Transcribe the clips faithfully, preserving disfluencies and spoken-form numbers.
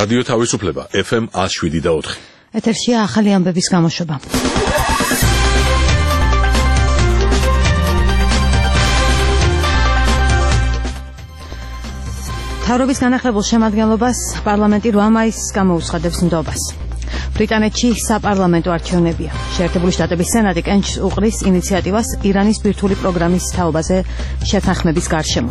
რადიო თავისუფლება ეფ ემ one oh seven და four. ეთერშია ახალი ამბების გამოშვება. თავრობის განახლებულ შემადგენლობას პარლამენტი რვა მაისს გამოუცხადებს ნდობას. ბრიტანეთში საპარლამენტო არჩევნებია. შეერთებული შტატების სენატი კენჭს უყრის ინიციატივას ირანის ბირთვული პროგრამის თაობაზე შეთანხმების გარშემო.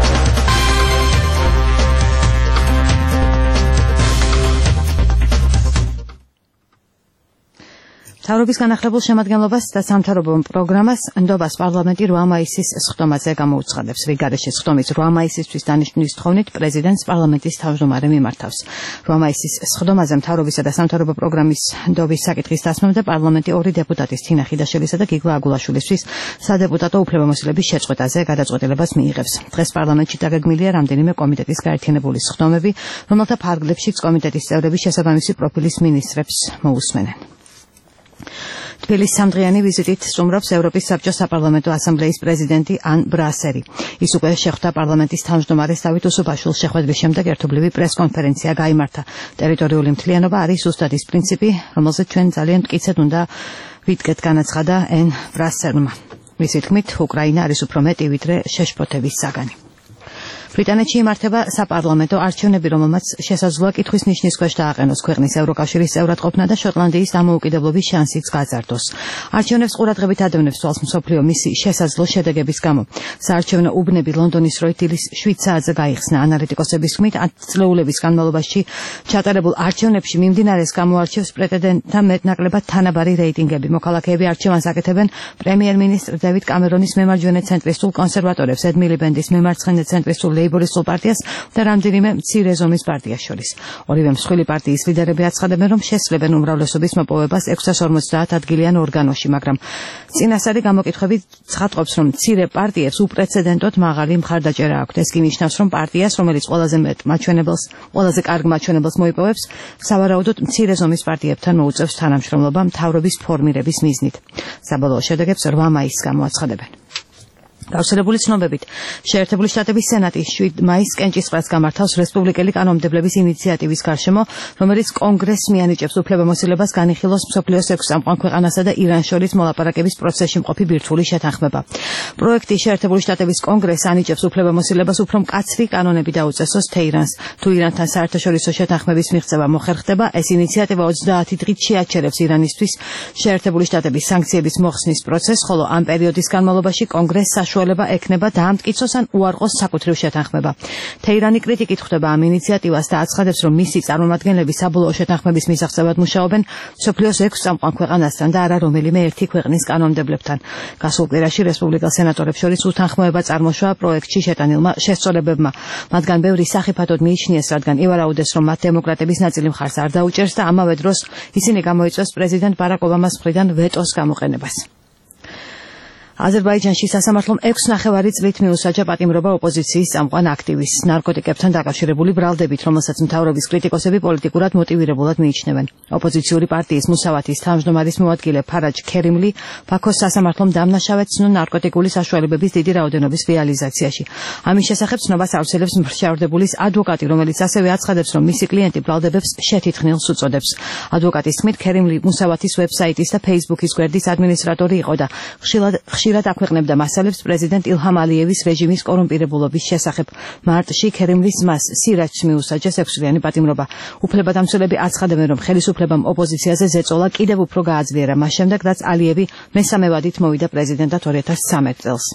თავრობის განახლებულ შემადგენლობას და სამთავრობო პროგრამას ნდობას პარლამენტი რვა მაისის სხდომაზე გამოუცხადებს. რიგარეში სხდომის რვა მაისისთვის დანიშნვის თხოვნით პრეზიდენტს პარლამენტის თავმჯდომარე მიმართავს. რვა მაისის სხდომაზე მთავრობისა და სამთავრობო პროგრამის ნდობის საკითხის დასმამდე პარლამენტი ორი დეპუტატის თინა ხიდაშვილისა და გიგლა აგულაშვილისთვის სადეპუტატო უფლებამოსილების შეწყვეტაზე გადაწყვეტილებას მიიღებს. დღეს პარლამენტში დაგეგმილია რამდენიმე კომიტეტის გაერთიანებული სხდომები, რომელთა ფარგლებშიც კომიტეტის წევრები შესაბამისი პროფილის მინისტრებს მოусმენენ. თბილისის სამდღიანი ვიზიტით სტუმრობს ევროპის საბჭოს საპარლამენტო ასამბლეის პრეზიდენტი ან ბრასერი. ის უკვე შეხვდა პარლამენტის თავმჯდომარეს დავით უსუბაშვილს. შეხვედრის შემდეგ ერთობლივი პრესკონფერენცია გაიმართა. ტერიტორიული მთლიანობა არის ზუსტად ის პრინციპი, რომელზეც ჩვენ ძალიან მტკიცედ უნდა ვიდგეთ, განაცხადა ენ ბრასერმა. მისი თქმით, უკრაინა არის უფრო მეტი ვიდრე შეშფოთების საგანი. ბრიტანეთში იმართება საპარლამენტო არჩევნები, რომელმაც შესაძლოა კითხვის ნიშნის ქვეშ დააყენოს ქვეყნის ევროკავშირის წევრად ყოფნა და შოტლანდიის დამოუკიდებლობის შანსიც გაძარდოს. არჩევნებს ყურადღებით ადევნებს თვალს მსოფლიო მისი შესაძლო შედეგების გამო. საარჩევნო უბნები ლონდონის როი დილის შვიდ საათზე გაიხსნა. ანალიტიკოსების თქმით, ათ წლეულების განმავლობაში ჩატარებულ არჩევნებში მიმდინარეს გამოარჩევს პრეტენდენტთა მეტნაკლებად თანაბარი რეიტინგები. მოქალაქეები არჩევანს აკეთებენ პრემიერ-მინისტრ დევიდ კამერონის მემარჯვენე ცენტრისტულ კონსერვატორებს, ედ მილიბენდის მემარცხენე ცენტრისტულ ლეიბორისტულ პარტიას და რამდენიმე მცირე ზომის პარტიას შორის. ორივე მსხვილი პარტიის ლიდერები აცხადებენ, რომ შესწრებენ უმრავლესობის მოპოვებას ექვსას ორმოცდაათ ადგილიან ორგანოში, მაგრამ წინასწარი გამოკითხვები ცხადყოფს, რომ მცირე პარტიებს უპრეცედენტოდ მაღალი მხარდაჭერა აქვთ. ეს კი ნიშნავს, რომ პარტიას, რომელიც ყველაზე მეტ მაჩვენებელს, ყველაზე კარგ მაჩვენებელს მოიპოვებს, სავარაუდოდ მცირე ზომის პარტიებთან მოუწევს თანამშრომლობა მთავრობის ფორმირების მიზნით. საბოლოო შედეგებს რვა მაისს გამოაცხადებენ. გავრცელებული ცნობებით, შეერთებული შტატების სენატი შვიდ მაისს კენჭისყრას გამართავს რესპუბლიკელი კანონმდებლების ინიციატივის გარშემო, რომელიც კონგრესს მიანიჭებს უფლებამოსილებას განიხილოს მსოფლიოს ექვს წამყვან ქვეყანასა და ირანს შორის მოლაპარაკების პროცესში მყოფი ბირთვული შეთანხმება. პროექტი შეერთებული შტატების კონგრესს ანიჭებს უფლებამოსილებას უფრო მკაცრი კანონები დაუწესოს თეირანს. თუ ირანთან საერთაშორისო შეთანხმების მიღწევა მოხერხდება, ეს ინიციატივა ოცდაათი დღით შეაჩერებს ირანისთვის შეერთებული შტატების სანქციების მოხსნის პროცესს, ხოლო ამ პერიოდის განმავლობაში კონგრესს საშუალება ექნება დაამტკიცოს ან უარყოს საკუთრივ შეთანხმება. თეირანი კრიტიკით ხვდება ამ ინიციატივას და აცხადებს, რომ მისი წარმომადგენლები საბოლოო შეთანხმების მისაღწევად მუშაობენ მსოფლიოს ექვს წამყვან ქვეყანასთან და არა რომელიმე ერთი ქვეყნის კანონმდებლებთან. გასულ კვირაში რესპუბლიკელ სენატორებს შორის უთანხმოება წარმოშვა პროექტში შეტანილმა შესწორებებმა. მათგან ბევრი სახიფათოდ მიიჩნიეს, რადგან ივარაუდეს, რომ მათ დემოკრატების ნაწილი მხარს არ დაუჭერს და ამავე დროს ისინი გამოიწვევს პრეზიდენტ ბარაკ ობამას მხრიდან ვეტოს გამოყენებას. აზერბაიჯანში სასამართლომ ექვს ნახევარი წლით მიუსაჯა პატიმრობა ოპოზიციის წამყვან აქტივისტს ნარკოტიკებთან დაკავშირებული ბრალდებით, რომელსაც მთავრობის კრიტიკოსები პოლიტიკურად მოტივირებულად მიიჩნევენ. ოპოზიციური პარტიის მუსავათის თავმჯდომარის მოადგილე ფარაჯ ქერიმლი ბაქოს სასამართლომ დამნაშავედ ცნო ნარკოტიკული საშუალებების დიდი რაოდენობის რეალიზაციაში. ამის შესახებ ცნობას ავრცელებს მრჩევრდებულის ადვოკატი, რომელიც ასევე აცხადებს, რომ მისი კლიენტი ბრალდებებს შეთითქმილს უწოდებს. ადვოკატის თქმით, ქერიმლი მუსავათის ვებსაიტის და ფეისბუქის გვერდის ადმინისტრატორი იყო და ხშირად ხშირად აქვეყნებდა მასალებს პრეზიდენტ ილჰამ ალიევის რეჟიმის კორუმპირებულობის შესახებ. მარტში ქერიმლის ძმას სირაჯს მიუსაჯეს ექვსწლიანი პატიმრობა. უფლებადამცველები აცხადებენ, რომ ხელისუფლებამ ოპოზიციაზე ზეწოლა კიდევ უფრო გააძლიერა მას შემდეგ, რაც ალიევი მესამე ვადით მოვიდა პრეზიდენტად ორი ათას სამი წელს.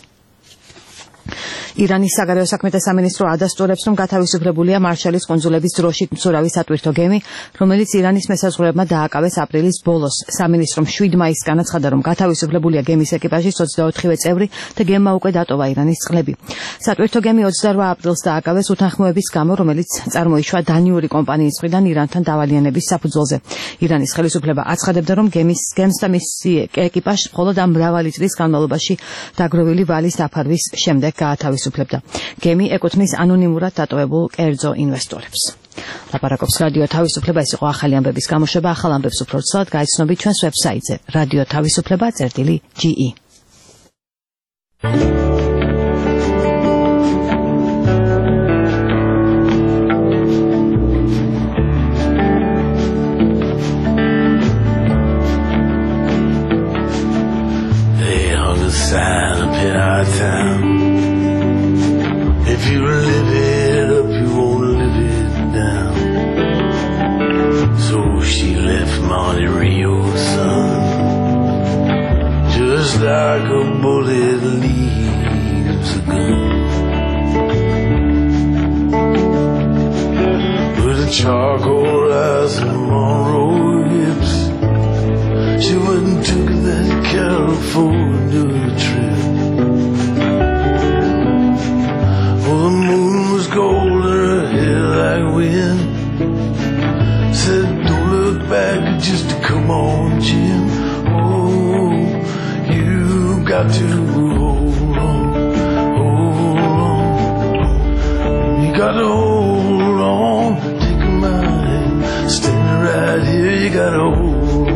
ირანის საგარეო საქმეთა სამინისტრო ადასტურებს, რომ გათავისუფლებულია მარშალის კუნძულების დროშით მცურავი სატვირთო გემი, რომელიც ირანის მესაზღვრეებმა დააკავეს აპრილის ბოლოს. სამინისტრომ შვიდ მაისს განაცხადა, რომ გათავისუფლებულია გემის ეკიპაჟის ოცდაოთხივე წევრი და გემმა უკვე დატოვა ირანის წყლები. სატვირთო გემი ოცდარვა აპრილს დააკავეს უთანხმოების გამო, რომელიც წარმოიშვა დანიური კომპანიის მხრიდან ირანთან დავალიანების საფუძველზე. ირანის ხელისუფლება აცხადებდა, რომ გემის გემს და მისი ეკიპაჟს მხოლოდ ამ მრავალი წლის განმავლობაში დაგროვილი ვალის დაფარვის შემდეგ გაათავისუფლებდა. გემი ეკუთვნის ანონიმურად დატოვებულ კერძო ინვესტორებს. ლაპარაკობს რადიო თავისუფლება. ეს იყო ახალი ამბების გამოშვება. ახალ ამბებს უფრო ცალად გაიცნობთ ჩვენს ვებსაიტზე რადიო თავისუფლება წერტილი ჯი ი. a sign up in our town. If you live it up, you won't live it down. So she left Monte Rio, son, just like a bullet leaves a gun. With a charcoal eyes and Monroe hips, she went and took that California trip. Oh, the moon was gold and her hair like wind. Said, don't look back, just to come on, Jim. Oh, you got to hold on, hold on. You got to hold on, take my hand, standing right here, you got to hold on.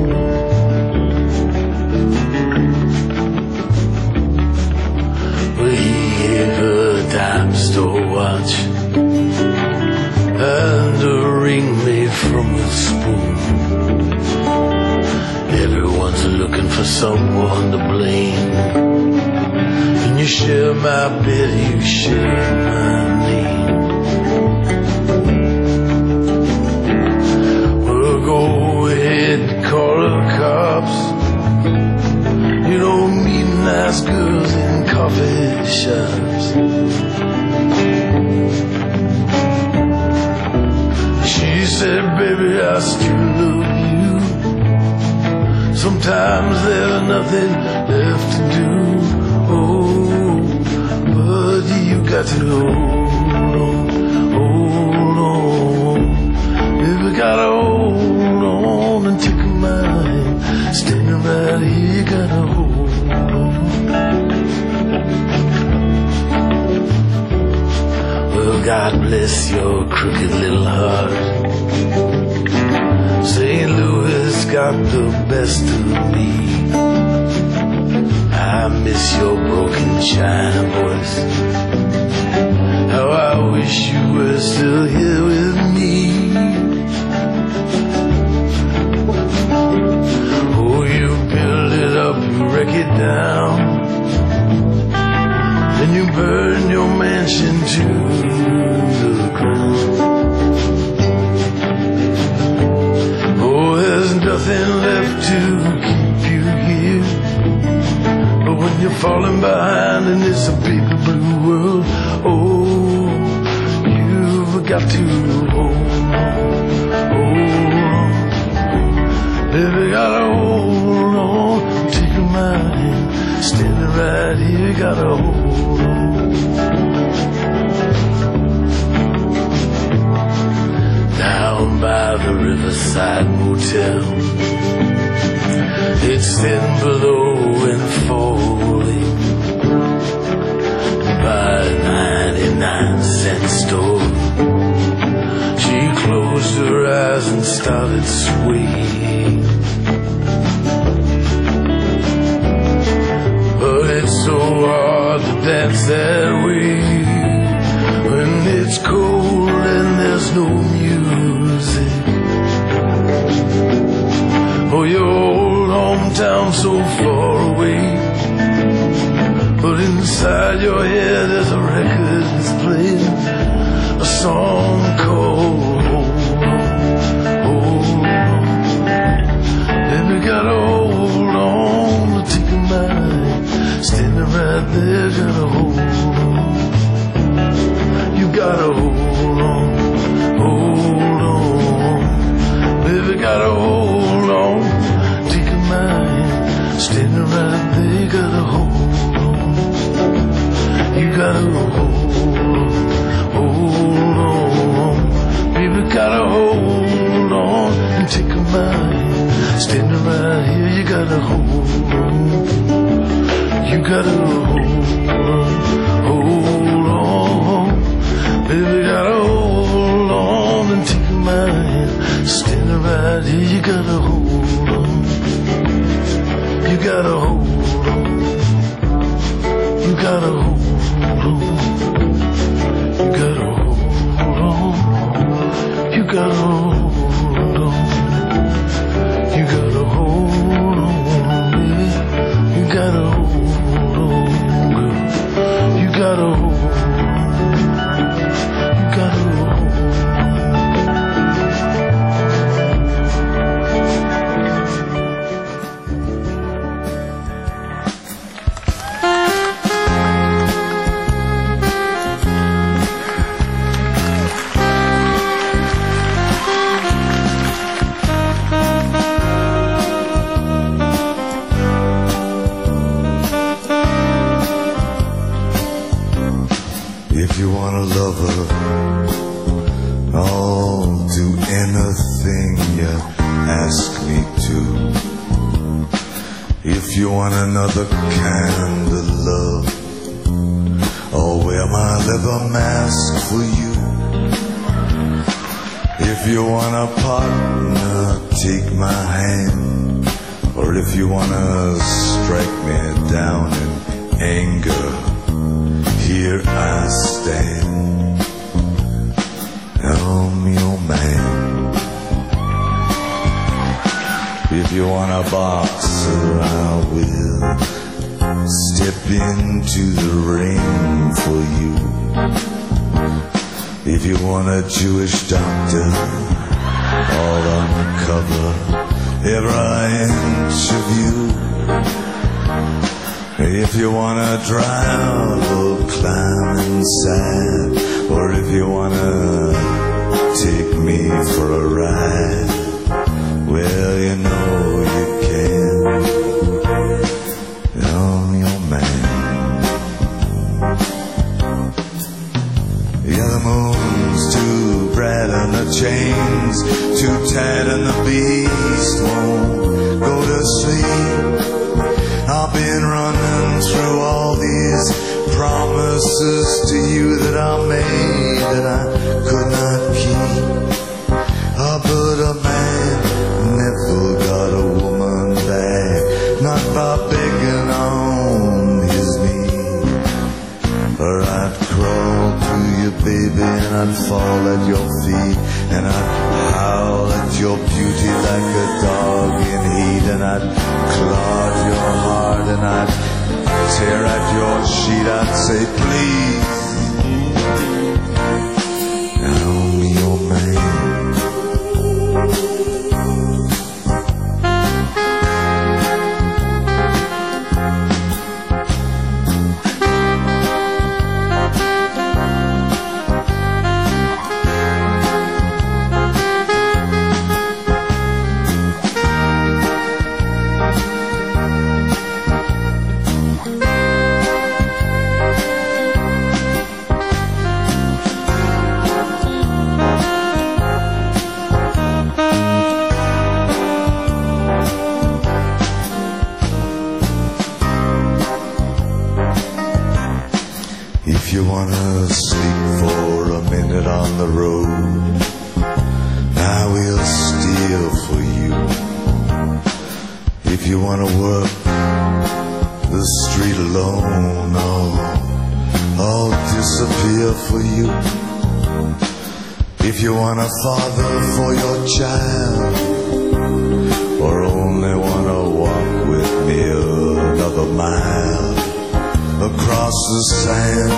Dime store watch and a ring made from a spoon. Everyone's looking for someone to blame. When you share my bed, you share my name. Well, go ahead and call the cops. You don't meet nice girls in coffee shops. She said, baby, I still love you. Sometimes there's nothing left to do. Oh, but you got to hold on, hold on. Baby, gotta hold on and take my hand. Standing right here, you gotta hold on. Well, God bless your crooked little heart. Saint Louis got the best of me. I miss your broken China voice. How I wish you were still here with me. Oh, you build it up, you wreck it down, then you burn your mansion to the ground. Oh, there's nothing left to keep you here. But when you're falling behind and it's a big blue world, oh, you've got to hold on, hold on. Baby, gotta hold on, take my hand, standing right here, gotta hold on. Down by the Riverside Motel, it's thin below and falling. By a ninety-nine cent store, she closed her eyes and started swaying. But it's so hard to dance that way when it's cold and there's no music. Oh, your old hometown so far away, but inside your head there's a record that's playing a song called Hold On, Hold On. Baby, gotta hold on to take a mind, standing right there, gotta hold on. You gotta hold on, hold on. Baby, gotta hold on, take a mind, standing right there, gotta hold on. You gotta hold on, hold on. Baby, gotta hold on and take a mind, standing right here, you gotta hold on. You gotta hold on, hold on. Baby, gotta hold on and take my hand, standing right here, you gotta hold on. You gotta hold on, you gotta hold on. You gotta hold on, you gotta hold on. You gotta hold on, baby, you gotta hold on. a lover, I'll do anything you ask me to. If you want another kind of love, I'll wear my leather mask for you. If you want a partner, take my hand. Or if you wanna strike me down in anger, here I stand. I'm your man. If you want a boxer, I will step into the ring for you. If you want a Jewish doctor, all uncover every inch of you. If you wanna drive or climb inside, or if you wanna take me for a ride, well, you know you can. I'm your man. Yeah, the moon's too bright and the chains too tight and the beast won't go to sleep. I've been running through all these promises to you that I made that I could not keep. Oh, but a man never got a woman back, not by begging on his knee. Or I'd crawl to you, baby, and I'd fall at your feet, and I'd howl at your beauty like a dog in heat, and I'd claw at your heart, and I'd tear at your sheet. I'd say, please, I'm your man. If you wanna sleep for a minute on the road, I will steal for you. If you wanna work the street alone, I'll, I'll disappear for you. If you want a father for your child, or only wanna walk with me another mile across the sand,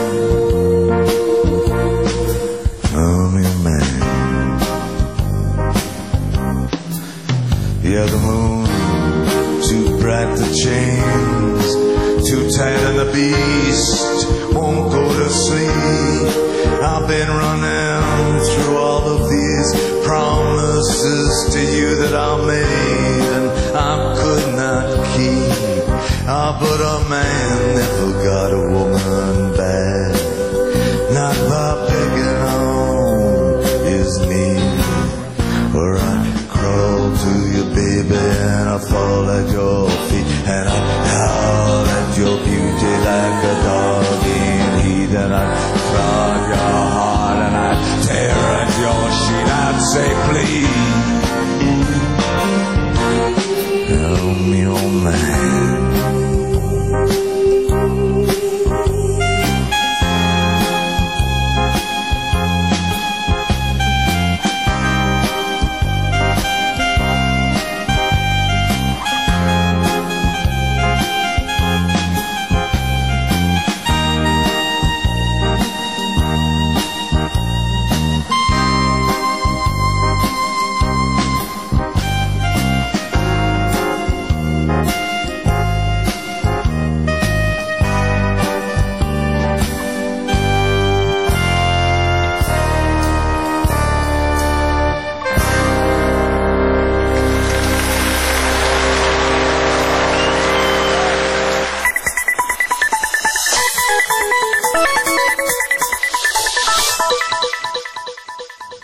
I'm your man. Yeah, the moon too bright, the chains too tight, and the beast won't go to sleep. I've been running through all of these promises to you that I made and I could not keep. Ah, but a man never got a woman back, not by begging on his knees. Or I'd crawl to you, baby, and I'd fall at your feet, and I'd howl at your beauty like a dog in heat, and I'd claw your heart, and I'd tear at your sheet. I'd say, please, I'm your man.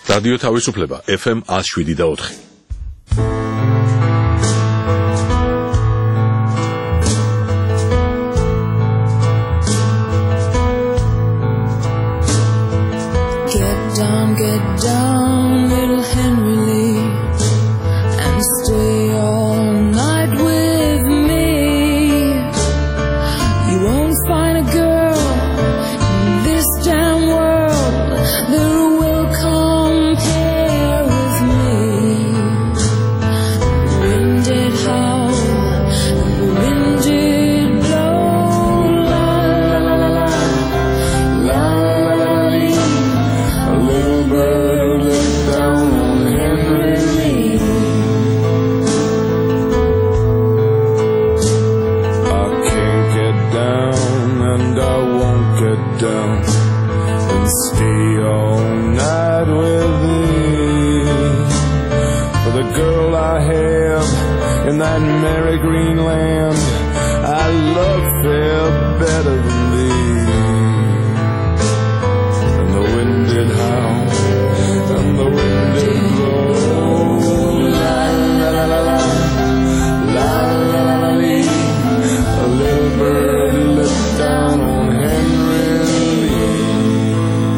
რადიო თავისუფლება ეფ ემ one oh seven და four. Get down, get down, little Henry Lee, and stay all night with me. You won't find a girl in this damn world that will compare with me. The wind did howl, and the wind did blow, la la la la la la la la. A little bird looked down on Henry Lee. I can't get down and I won't get down and stay all night with thee. For the girl I have in that merry green land, I love fair better than thee. And the wind did howl, and the wind did blow, la la la la la, la la la la lee. A little bird looked down on Henry Lee.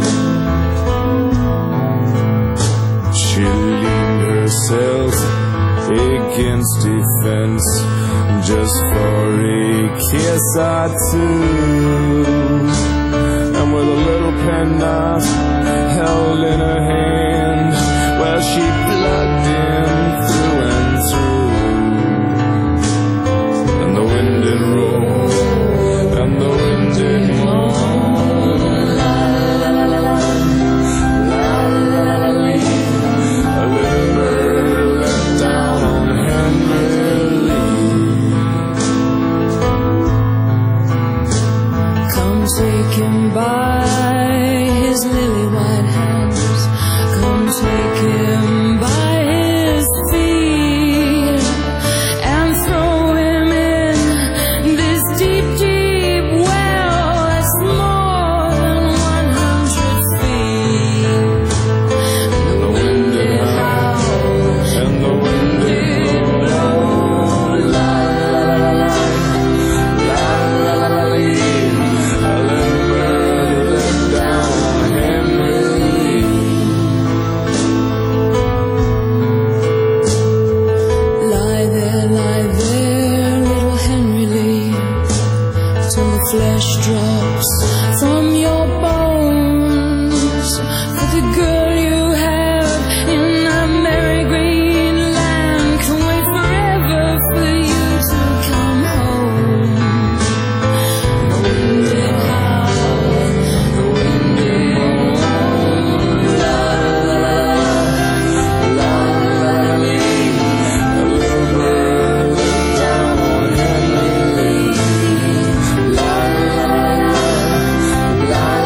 She leaned herself against a fence just for a kiss or two, and with a little penknife held in her hand, well, she plugged him through and through. And the wind did roll, and the wind did moan, la la la la la, la la la la lee. A little bird let down on Henry Lee. Come take him by his lily white hands, come take him by his feet, and throw him in this deep, deep well that's more than one hundred feet. And the wind did howl, and the wind did blow, la la la la la, la la la la lee. A little bird let down on Henry Lee. Lie there, lie there, little Henry Lee, till the flesh drops from your bones. For the girl you have in that merry green land can wait forever for you to come home. The wind did howl, the wind did moan, la la la la, la la la lee. A little bird looked down on Henry Lee, la la la la, la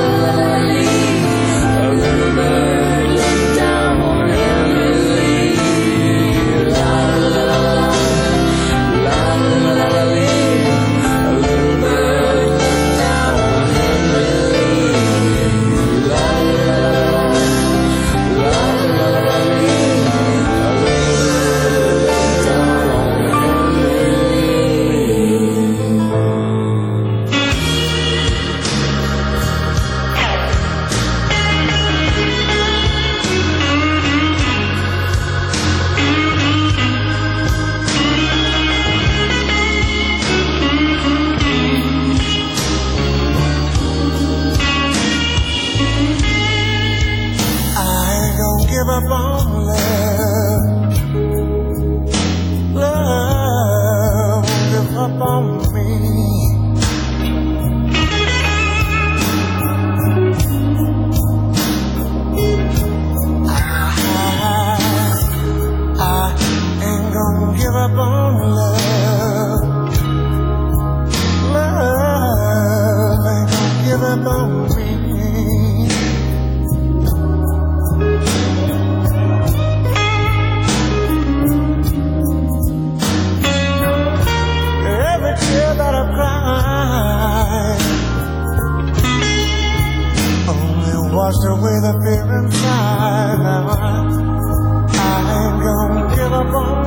washed away the fear inside. Now I, I ain't gonna give up on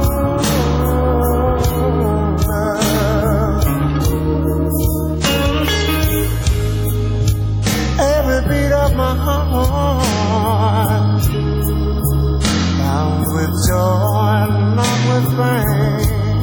love. Every beat of my heart, bound with joy and not with pain.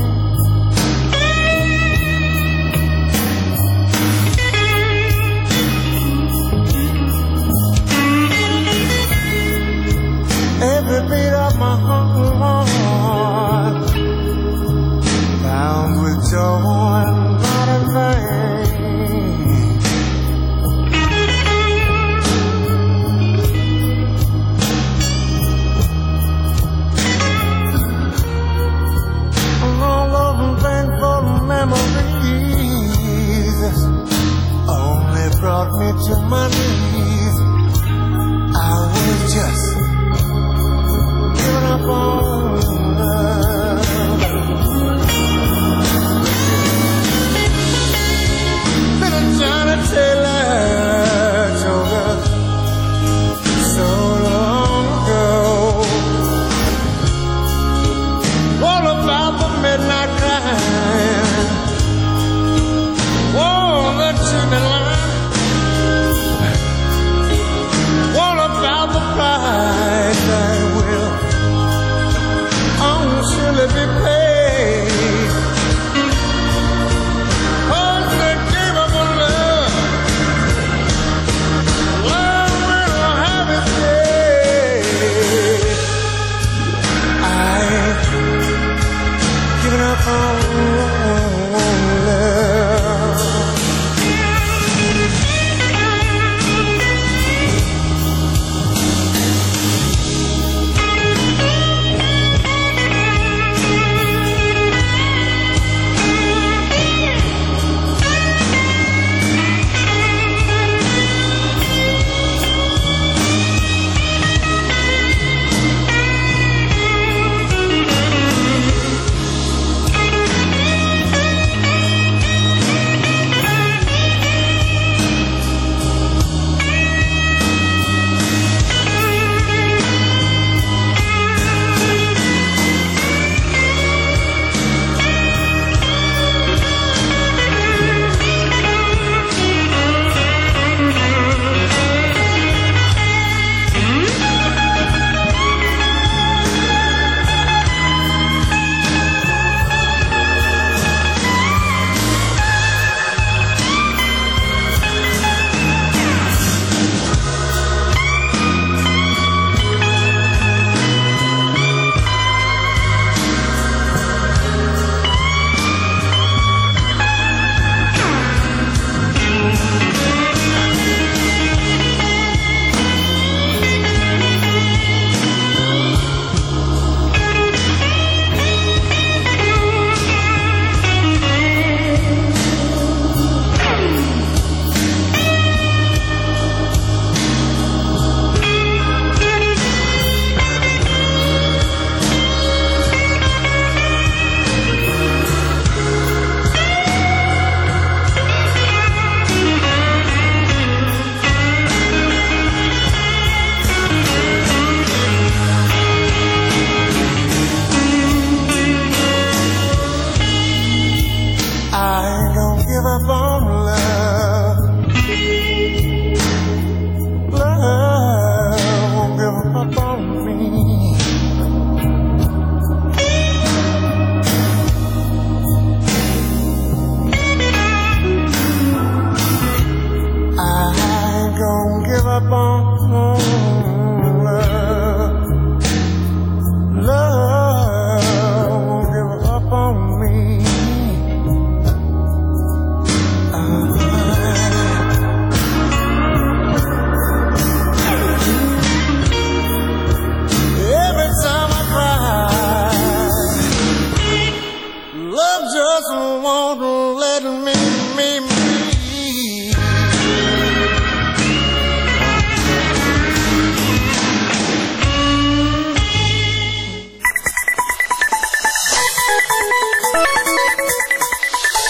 Every beat of my heart, bound with joy and not in vain. All those painful memories only brought me to my knees. I was just giving up on love. Little Johnny Taylor told us so long ago all about the midnight crying, oh, the chimney line, all about the price that will surely be paid. Oh, the game of love, love will have its day. I ain't giving up on love.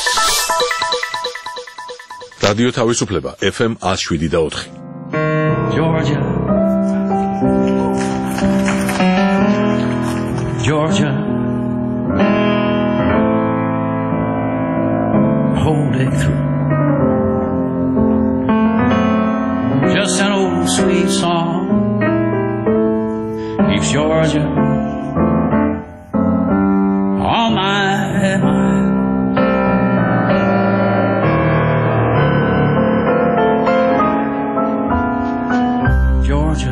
რადიო თავისუფლება ეფ ემ one oh seven point four. Georgia, Georgia, hold it through. Just an old sweet song keeps Georgia on my mind. Georgia,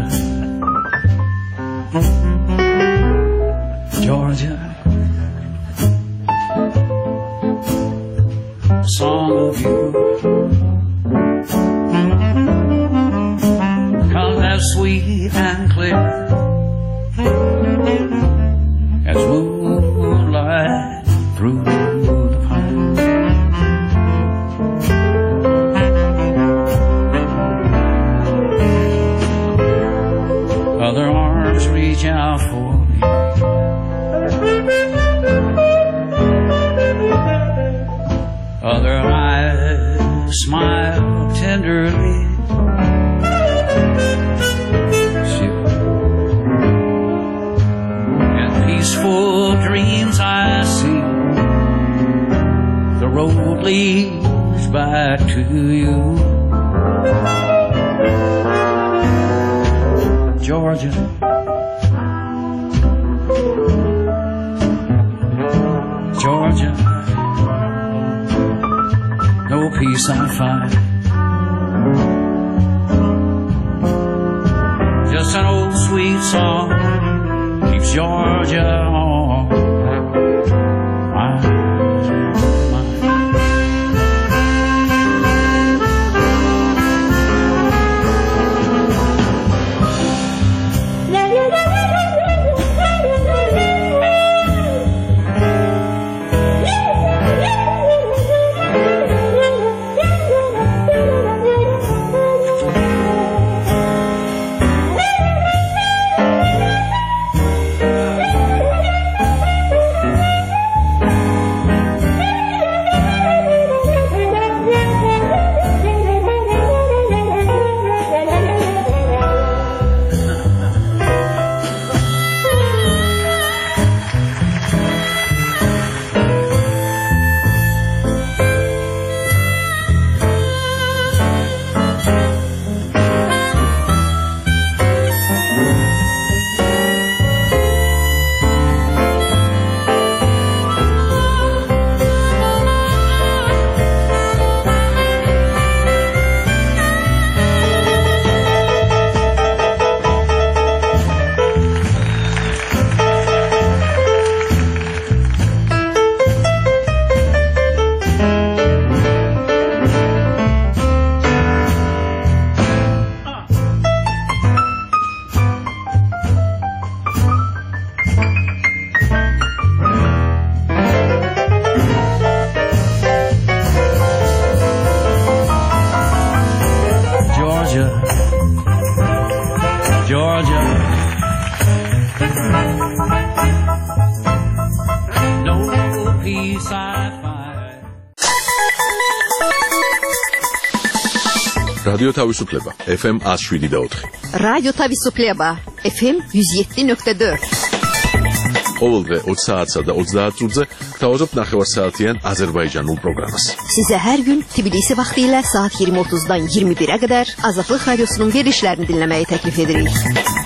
Georgia, a song of you comes as sweet and clear as moonlight through the pine. Other arms reach out for me, other eyes smile tenderly. Peaceful dreams I see, the road leads back to you. Georgia, Georgia, no peace I find, just an old sweet song keeps Georgia on my mind. Georgia, no peace I find. რადიო თავისუფლება ეფ ემ one oh seven point four. რადიო თავისუფლება ეფ ემ one oh seven point four. ყოველდღე ოცი საათსა და ოცდაათ წუთზე გთავაზობთ ნახევარსაათიან აზერბაიჯანულ პროგრამას. Sizə hər gün Tbilisi vaxtı ilə saat iyirmi otuzdan iyirmi birə qədər Azadlıq Radiosunun verilişlərini dinləməyi təklif edirik.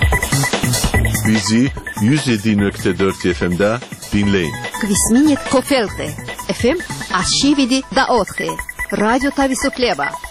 Bizi one oh seven point four efe em'də dinləyin. Kvisminit Kofelte efe em one oh seven point four. Radyo Tavisupleva.